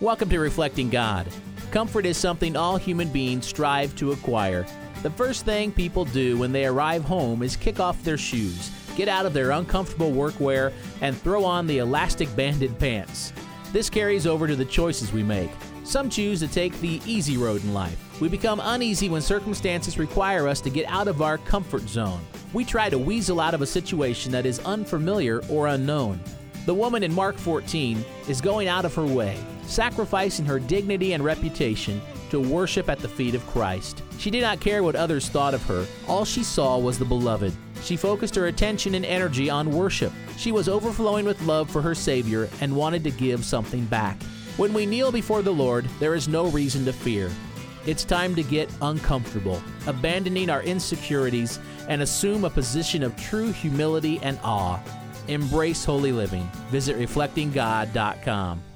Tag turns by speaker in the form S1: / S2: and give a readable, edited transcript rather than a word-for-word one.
S1: Welcome to Reflecting God. Comfort is something all human beings strive to acquire. The first thing people do when they arrive home is kick off their shoes, get out of their uncomfortable workwear, and throw on the elastic-banded pants. This carries over to the choices we make. Some choose to take the easy road in life. We become uneasy when circumstances require us to get out of our comfort zone. We try to weasel out of a situation that is unfamiliar or unknown. The woman in Mark 14 is going out of her way, sacrificing her dignity and reputation to worship at the feet of Christ. She did not care what others thought of her. All she saw was the Beloved. She focused her attention and energy on worship. She was overflowing with love for her Savior and wanted to give something back. When we kneel before the Lord, there is no reason to fear. It's time to get uncomfortable, abandoning our insecurities and assume a position of true humility and awe. Embrace holy living. Visit reflectinggod.com.